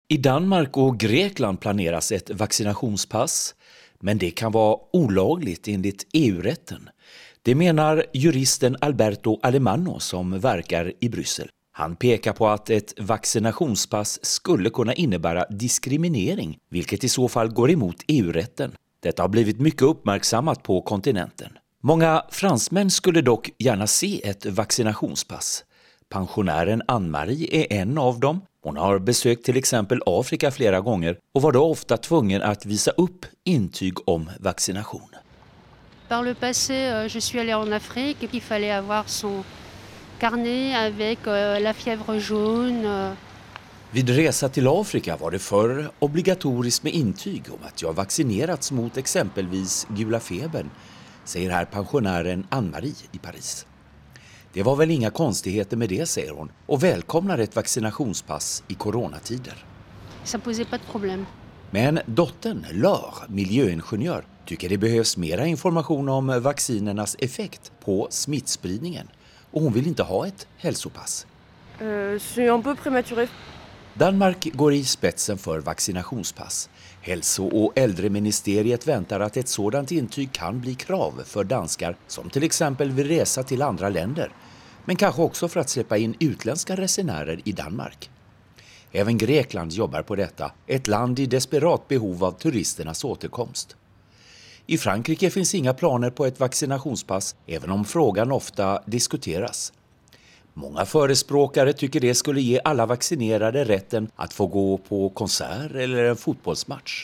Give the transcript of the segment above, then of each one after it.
I Danmark och Grekland planeras ett vaccinationspass, men det kan vara olagligt enligt EU-rätten. Det menar juristen Alberto Alemanno som verkar i Bryssel. Han pekar på att ett vaccinationspass skulle kunna innebära diskriminering, vilket i så fall går emot EU-rätten. Detta har blivit mycket uppmärksammat på kontinenten. Många fransmän skulle dock gärna se ett vaccinationspass. Pensionären Anne-Marie är en av dem. Hon har besökt till exempel Afrika flera gånger och var då ofta tvungen att visa upp intyg om vaccination. Par le passé, je suis allée en Afrique et il fallait avoir son carnet avec la fièvre jaune. Vid resa till Afrika var det förr obligatoriskt med intyg om att jag vaccinerats mot exempelvis gula febern, säger här pensionären Anne-Marie i Paris. Det var väl inga konstigheter med det, säger hon, och välkomnar ett vaccinationspass i coronatider. Ça posait pas de problème. Men dottern, Laure, miljöingenjör, tycker det behövs mera information om vaccinernas effekt på smittspridningen. Och hon vill inte ha ett hälsopass. C'est un peu prématuré. Danmark går i spetsen för vaccinationspass. Hälso- och äldreministeriet väntar att ett sådant intyg kan bli krav för danskar som till exempel vill resa till andra länder. Men kanske också för att släppa in utländska resenärer i Danmark. Även Grekland jobbar på detta, ett land i desperat behov av turisternas återkomst. I Frankrike finns inga planer på ett vaccinationspass, även om frågan ofta diskuteras. Många förespråkare tycker det skulle ge alla vaccinerade rätten att få gå på konsert eller en fotbollsmatch.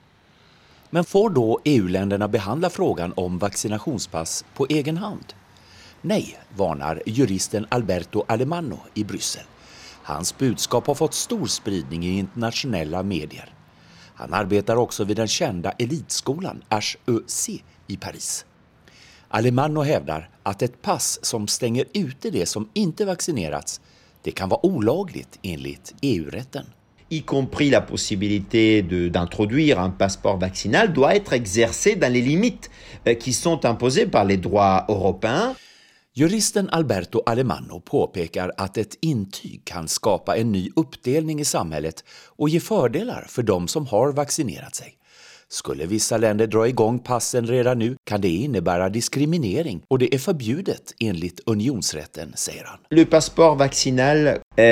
Men får då EU-länderna behandla frågan om vaccinationspass på egen hand? Nej, varnar juristen Alberto Alemanno i Bryssel. Hans budskap har fått stor spridning i internationella medier. Han arbetar också vid den kända elitskolan HEC i Paris. Alemanno hävdar att ett pass som stänger ute det som inte vaccinerats, det kan vara olagligt enligt EU-rätten. Y compris la possibilité d'introduire un passeport vaccinal, doit être exercée dans les limites qui sont imposées par les droits européens. Juristen Alberto Alemanno påpekar att ett intyg kan skapa en ny uppdelning i samhället och ge fördelar för de som har vaccinerat sig. Skulle vissa länder dra igång passen redan nu kan det innebära diskriminering och det är förbjudet enligt unionsrätten, säger han. Le passeport vaccinal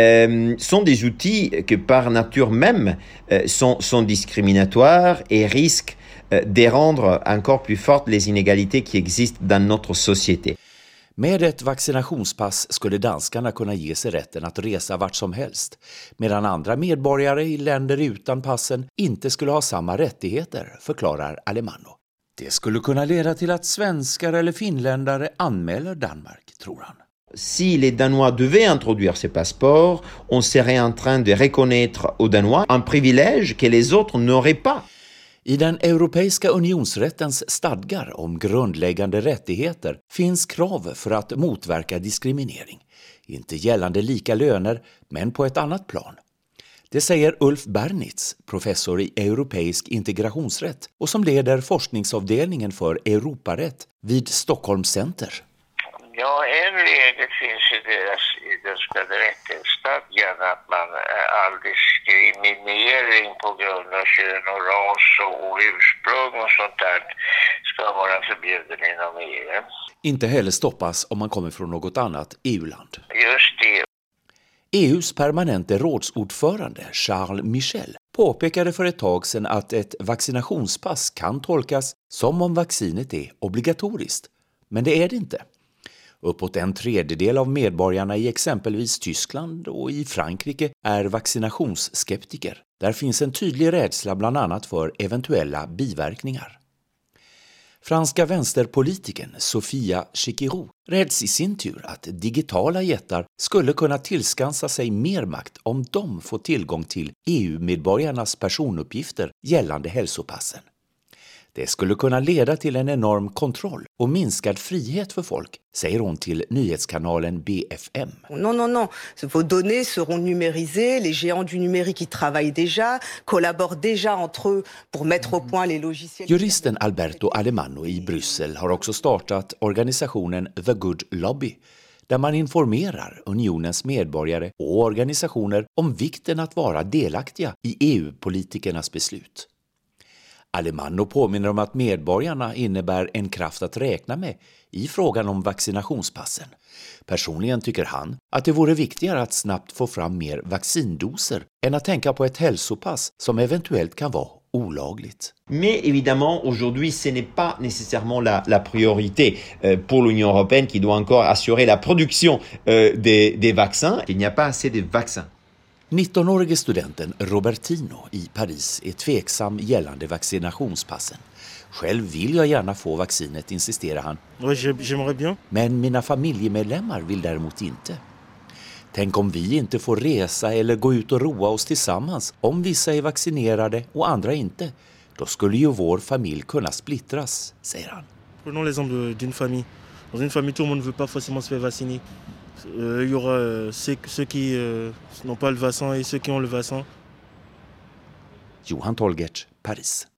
sont des outils que par nature même sont discriminatoires et risquent de rendre encore plus fortes les inégalités qui existent dans notre société. Med ett vaccinationspass skulle danskarna kunna ge sig rätten att resa vart som helst, medan andra medborgare i länder utan passen inte skulle ha samma rättigheter, förklarar Alemanno. Det skulle kunna leda till att svenskar eller finländare anmäler Danmark, tror han. Si les Danois devaient introduire ces passeports, on serait en train de reconnaître aux Danois un privilège que les autres n'auraient pas. I den europeiska unionsrättens stadgar om grundläggande rättigheter finns krav för att motverka diskriminering. Inte gällande lika löner, men på ett annat plan. Det säger Ulf Bernitz, professor i europeisk integrationsrätt och som leder forskningsavdelningen för Europarätt vid Stockholms Center. Ja, en regel finns i den så kallade rättighetsstadgan att man all diskriminering på grund av kön och ras och ursprung och sånt där ska vara förbjuden inom EU. Inte heller stoppas om man kommer från något annat EU-land. Just det. EUs permanente rådsordförande Charles Michel påpekade för ett tag sedan att ett vaccinationspass kan tolkas som om vaccinet är obligatoriskt. Men det är det inte. Uppåt 1/3 av medborgarna i exempelvis Tyskland och i Frankrike är vaccinationsskeptiker. Där finns en tydlig rädsla bland annat för eventuella biverkningar. Franska vänsterpolitiken Sofia Chikirou räds i sin tur att digitala jättar skulle kunna tillskansa sig mer makt om de får tillgång till EU-medborgarnas personuppgifter gällande hälsopassen. Det skulle kunna leda till en enorm kontroll och minskad frihet för folk, säger hon till nyhetskanalen BFM. Non. Vos données seront numérisées. Les géants du numérique qui travaillent déjà, collaborent déjà entre eux pour mettre au point les logiciels. Juristen Alberto Alemanno i Bryssel har också startat organisationen The Good Lobby. där man informerar unionens medborgare och organisationer om vikten att vara delaktiga i EU-politikernas beslut. Alemanno påminner om att medborgarna innebär en kraft att räkna med i frågan om vaccinationspassen. Personligen tycker han att det vore viktigare att snabbt få fram mer vaccindoser än att tänka på ett hälsopass som eventuellt kan vara olagligt. Mais évidemment, aujourd'hui, ce n'est pas nécessairement la priorité pour l'Union européenne qui doit encore assurer la production des vaccins. Il n'y a pas assez de vaccins. 19-årige studenten Robertino i Paris är tveksam gällande vaccinationspassen. Själv vill jag gärna få vaccinet, insisterar han. Ouais, j'aimerais bien. Men mina familjemedlemmar vill däremot inte. Tänk om vi inte får resa eller gå ut och roa oss tillsammans om vissa är vaccinerade och andra inte. Då skulle ju vår familj kunna splittras, säger han. Prenons l'exemple d'une famille. Dans une famille, tout le monde ne veut pas forcément se faire vacciner. Il y aura ceux qui n'ont pas le vaccin et ceux qui ont le vaccin. Johan Tolgert, Paris.